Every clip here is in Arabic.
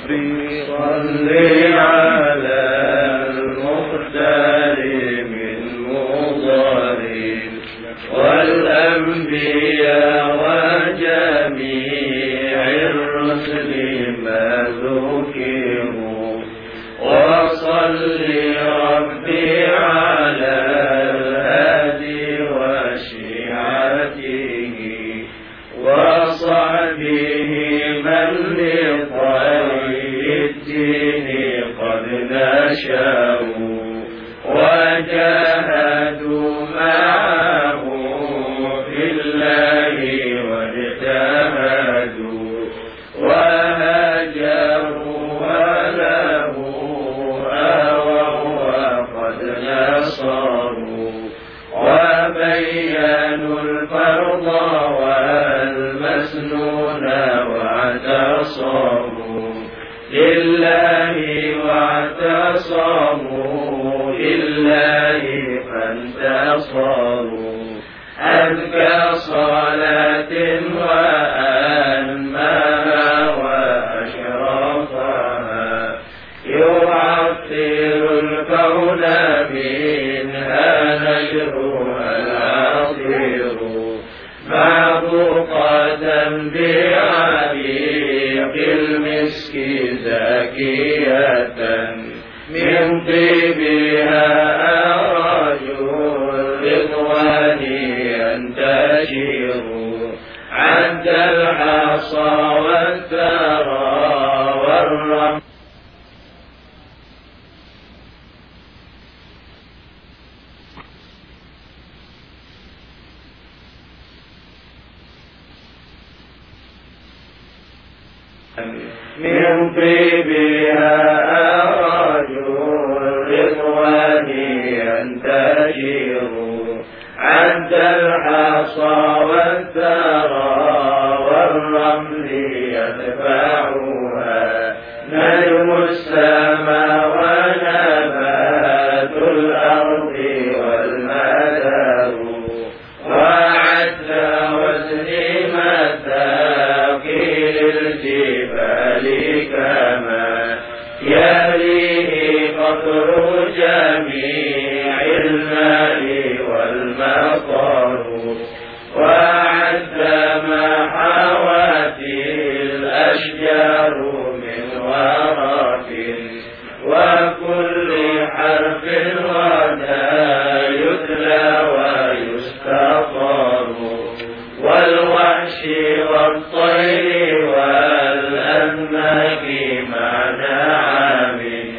ربي صل على المختار من مضر والأنبياء وجميع الرسل ما ذكروا وصل ربي على الهادي وشيعته وصحبه من لطريق الدين قد نشأوا وجاهدوا معه في الله واجتهدوا وهاجروا وله آووا وقد نصروا وبينوا الفرض والمسنون واعتصموا لله واعتصموا لله فانتصروا أذكى صلاة وأنماها وأشرفها يعطر الكون منها نجرها العطير معبوقة بعريق المسك زكية من طيبها أرجو الرضوان ينتشر عد الحصى والثرى والرمل من طيبها أرجو الرضوان ينتشر عد الحصى والثرى والرمل يتبعها نجم السماء ونبات الأرض والمدار وعد وزن مثاقيل الجبال كما يليه قطر جميع الماء والمطر وعد ما حوته الأشجار من ورق وكل حرف غدا يتلى ويستطر والوحش والطير والأنماك مع نعم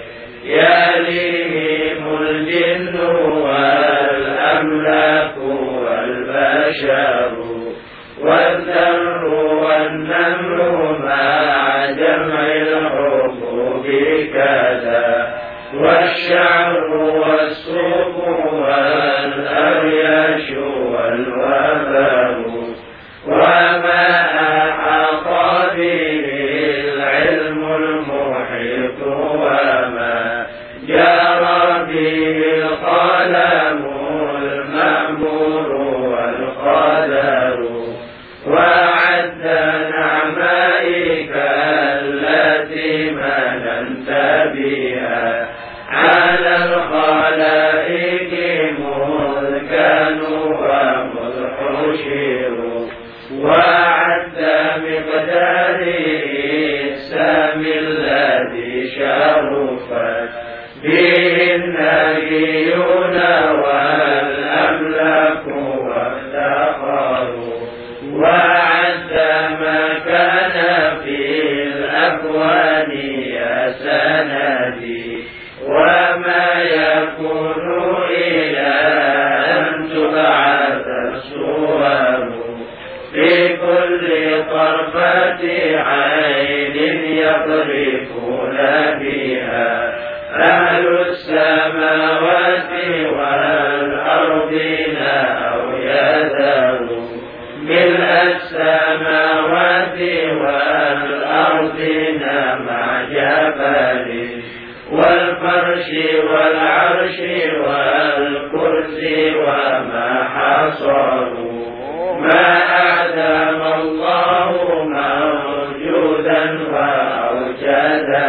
يليهم الجن والأملاك والبشر والذر والنمل مع جمع الحبوب كذا والشعر والسوق والأرياش والوبر وما أحاط به العلم المحيط وما جرى به القلم المأمور والقدر وعد نعمائك التي مننت بها على الخلائق مذ كانوا ومذ حشروا وعد مقداره السامي الذي شرفت به النبيون والأملاك وافتخروا وعد ما كان في الأكوان يا سندي وما يكون إلى أن تبعث الصور في كل طرفة عين يطرفون بها أهل السماوات والأرضين أو يذروا ملء السماوات والأرضين مع جبل والفرش والعرش والكرسي وما حصروا ما أعدم الله موجودا وأوجد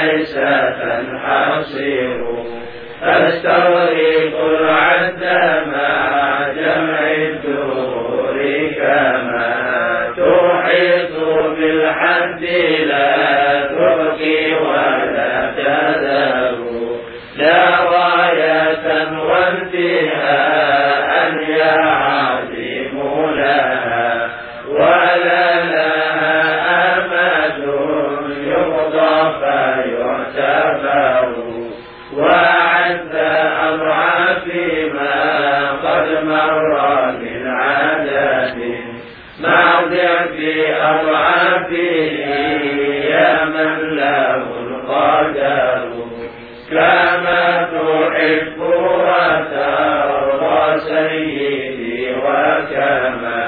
ليس تنحصر أستغرق العد مع جمع الدهور كما تحيط بالحد لا تبقي ولا تذر لا غاية وانتهاء يا عظيم لها ولا لها أمد يقضى فيعتبر وعد أضعاف ما قد مر من عدد مع ضعف أضعافه يا من له القدر كما تحب وترضى سيدي وكما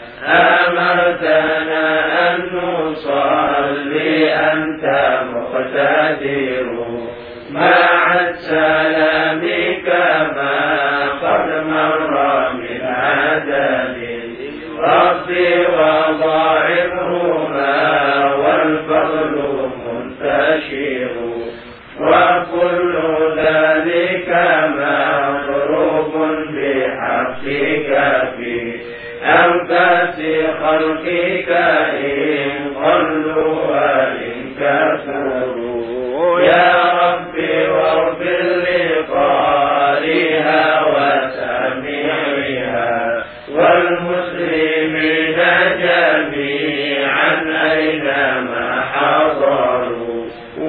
أمرتنا أن نصلي أنت مقتدر مع السلام كما قد مر من عدد ربي وضاعفهما والفضل منتشر وكل ذلك مضروب بحقك في أنفاس خلقك إن قلوا وإن كثروا يا ربي واغفر لقارئها وسامعها والمسلمين جميعا أينما حضروا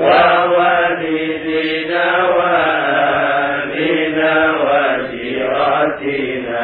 ووالدينا وآلنا وجيراتنا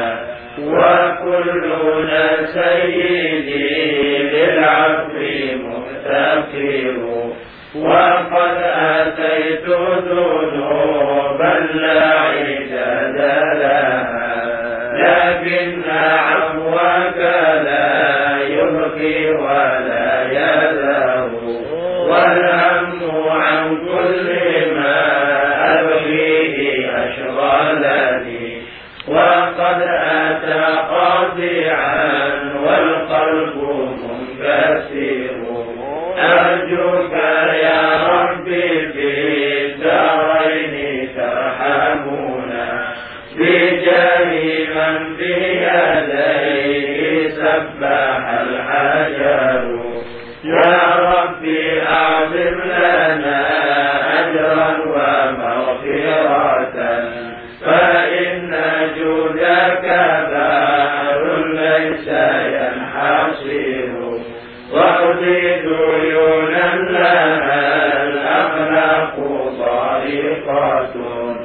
وكلنا سيدي للعفو مفتقر وقد أتيت ذنوبا لا عدد لها لكن عفوك لا يبقي ولا يذر والهم عن كل ما أبغيه أشغلني وقد أتى قاطعا والقلب منكسر أرجوك يا ربي في الدارين ترحمنا بجاه من بيديه سبح الحجر يا ربي أعظم لنا أجرا ومغفرة فإن جودك بار ليس ينحصر واقضي ديونا لها الأخلاق طريقة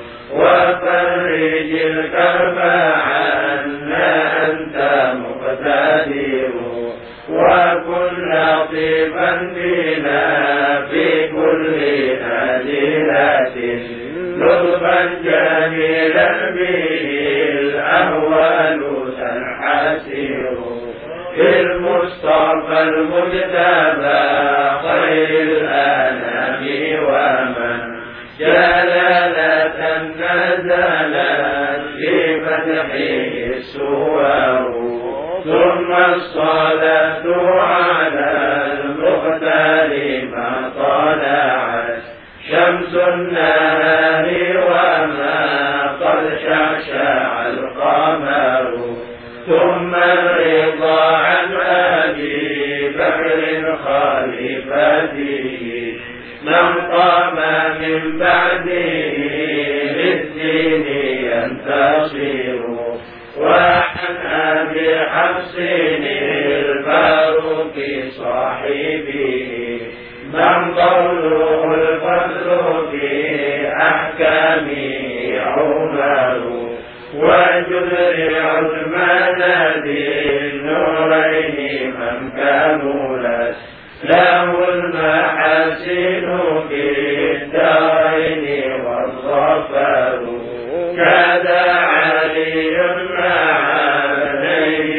وفرج الكرب عنا أنت مقتدر وكن لطيفا بنا في كل نازلة لطفا جميلا به الأهوال تنحسر في المصطفى المجتبى خير الأنام ومن جلالة نزلت في فتحه السور ثم الصلاة على المختار ما طلعت شمس النهار وما قد شعشع القمر ثم الرضا عن أبي بكر خليفته من قام من بعده للدين ينتصر وعن أبي حفص الفاروق صاحبه من قوله الفضل في أحكامه عمر وجدر عثمان ذي النورين من كملت له المحاسن في الدارين والظفر كذا علي مع ابنيه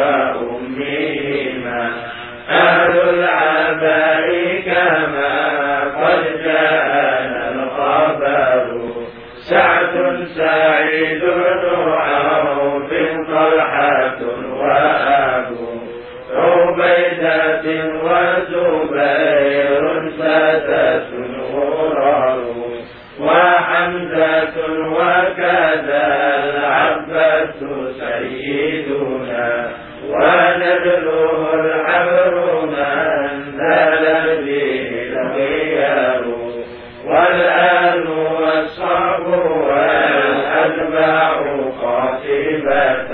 وأمهما أهل العباء كما قد جاءنا الخبر سعد سعيد عوف طلحة وأبو عبيدة وزبير سادة غراب حمزة وكذا العباس سيدنا ونبله العبر من زال به الخيار والآل والصحب والأتباع قاطبة